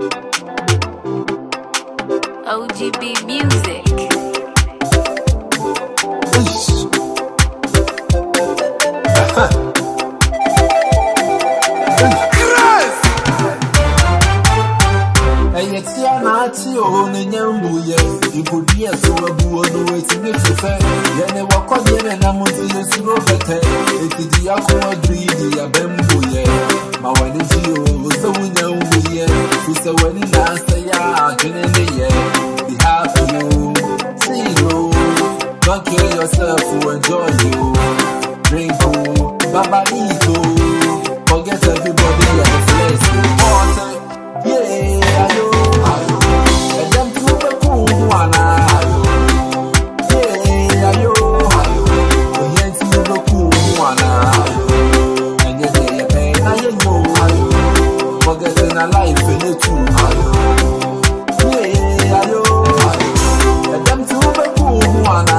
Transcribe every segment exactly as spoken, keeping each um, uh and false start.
O G B Music. Nati o ne nyambuye ikodi eso abuo no etime fefe yene wakodye na muti esuro bete etidi yakwa greedy abembuye ma wani ji o so nyambuye so wani na say ya jene ye be happy you see you don't kill yourself to enjoy you drink oh babalito forget everybody and the flesh yeah ayo forgetting a life in it too. Yeah, ayo. Let them to be cool, wana.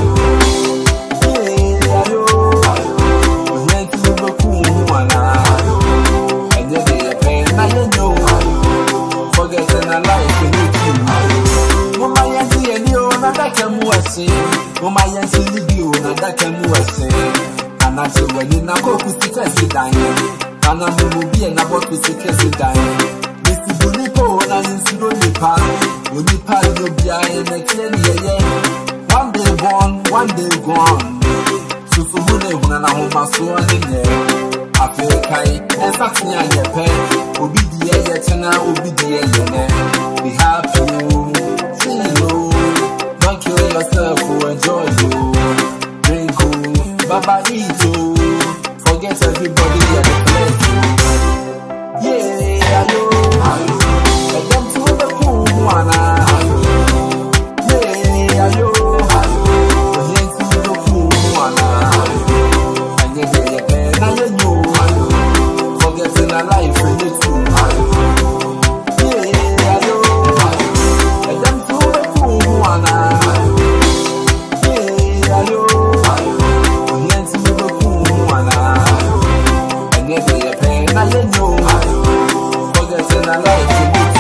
Yeah, ayo. Let them to be cool, wana. And yet they pay, now you know. Forgetting a life in it too. Mama yansi and you, nada can wasi. Mama yansi libiu, nada can wasi. And I say when you na go to see dying. Ana mubi na botu sekese dai Mr. Bulipo na insuro nipa Onipa no bia e na kire ni yeye One day born, one day gone Susu hune huna na homa so ani ne Afrikai ensati anye pe Obi di yeye tena obi di yeye ne Be happy see you don't kill yourself to enjoy you drink oh baba eat oh forget everybody at the place. Yeah, ayo, ayo. Let them to the cool one. Yeah, ayo, ayo. Let them to the cool one. And yeah, yeah, yeah. Now you know, ayo. Forgetting a life in the too. Yeah, ayo, ayo. Let them to the cool one. Yeah, ayo, ayo. Let them to the cool one. Now you know, forgetting a life in the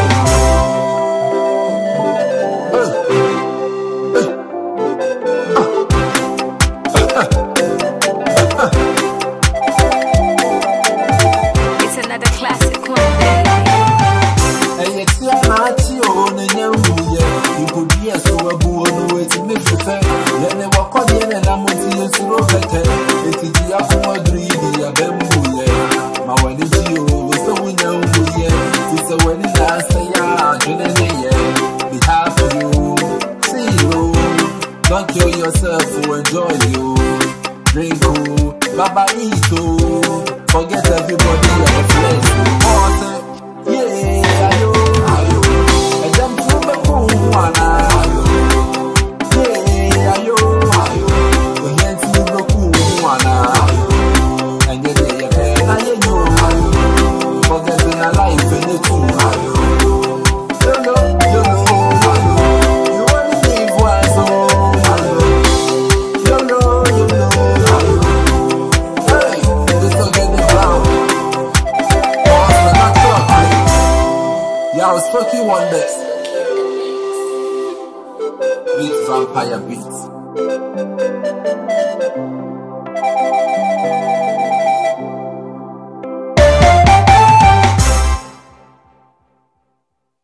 It's another classic one, baby. Hey, it's your Nati on and you could be a so abu no it's different. Then they walk on the end and I'm with you to look at it. It's the aqua greedy, a bamboo. Ma wani ji o so wunya wuye so wani na say ya jene ye be happy you see you don't kill yourself to enjoy you drink oh baba eat oh forget everybody at the place oh yeah ayo ayo and them to be cool wana yeah ayo ayo and them to be cool wana and yeah yeah now you know forgetting a life in the too. You know, you know, you only live once, oh. You know, you know, hey, this will get the ground. Boss, we're not talking. Yeah, I was talking one day. Beat vampire beats.